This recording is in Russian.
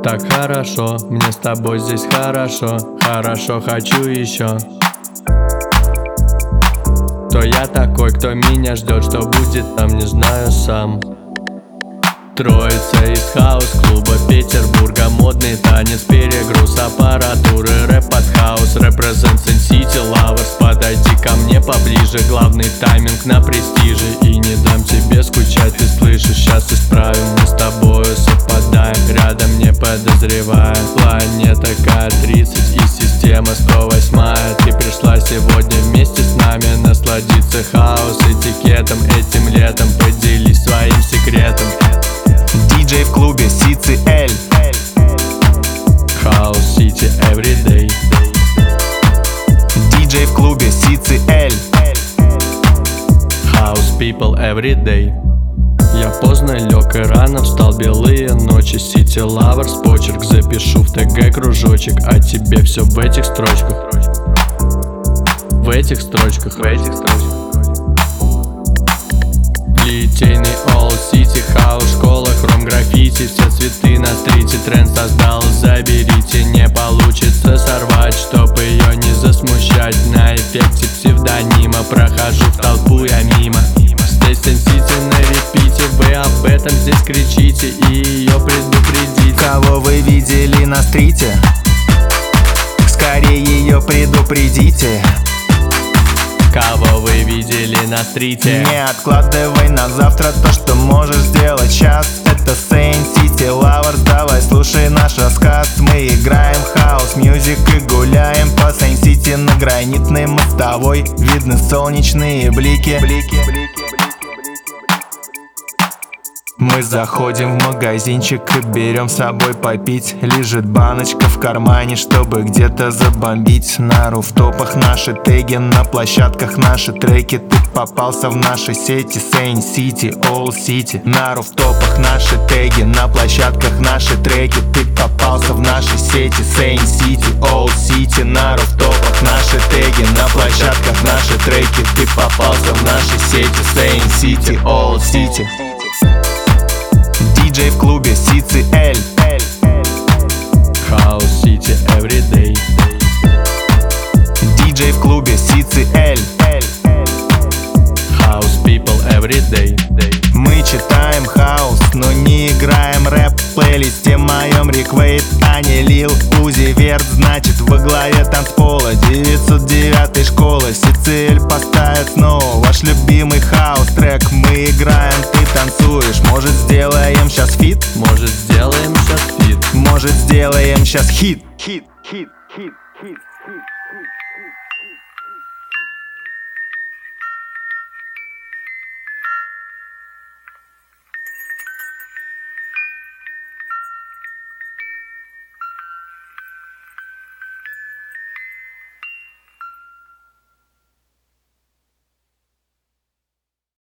Так хорошо, мне с тобой здесь хорошо. Хорошо, хочу еще. Кто я такой, кто меня ждет, что будет там, не знаю сам. Троица из хаус-клуба Петербурга. Модный танец, перегруз аппаратуры. Рэп под хаус, represent Sin City Lovers. Подойди ко мне поближе, главный тайминг на престиже. И не дам тебе скучать, ты слышишь, сейчас исправим. Мы с тобою совпадаем, рядом не подозревая. Планета К-30 и система 108. Ты пришла сегодня вместе с нами насладиться хаус-этикетом. Этим летом поделись своим секретом. Диджей в клубе CCL. House City everyday. Диджей в клубе CCL. House people everyday. Я поздно лег и рано встал, белые ночи. City Lovers, почерк запишу в ТГ кружочек. А тебе все в этих строчках. В этих строчках. Литейный All City, хаус, школа, хром, граффити. Все цветы на стрите, тренд создал, заберите. Не получится сорвать, чтоб ее не засмущать. На эффекте псевдонима прохожу в толпу я мимо. Здесь Sin City на репите, вы об этом здесь кричите и ее предупредите. Кого вы видели на стрите? Скорее ее предупредите. Кого вы видели на стрите? Не откладывай на завтра то, что можешь сделать сейчас. Это Sin City Lovers, давай слушай наш рассказ. Мы играем хаус мьюзик и гуляем по Sin City на гранитной мостовой. Видны солнечные блики. Мы заходим в магазинчик и берем с собой попить. Лежит баночка в кармане, чтобы где-то забомбить. На руфтопах наши теги, на площадках наши треки. Ты попался в наши сети, Sin City, All City. На руфтопах наши теги, на площадках наши треки. Ты попался в наши сети, Sin City, All City. На руфтопах наши теги, на площадках наши треки. Ты попался в наши сети, Sin City, All City. Диджей в клубе CCL. House City everyday. Диджей в клубе CCL. House people everyday. Мы читаем хаус, но не играем рэп. В плейлисте моем реквейт, а не Lil Uzi Vert. Значит во главе танцпола 909 школы. CCL поставит снова ваш любимый хаус трек. Мы играем, ты танцуешь. Может сделаем сейчас фит? Может сделаем сейчас фит? Может сделаем сейчас хит?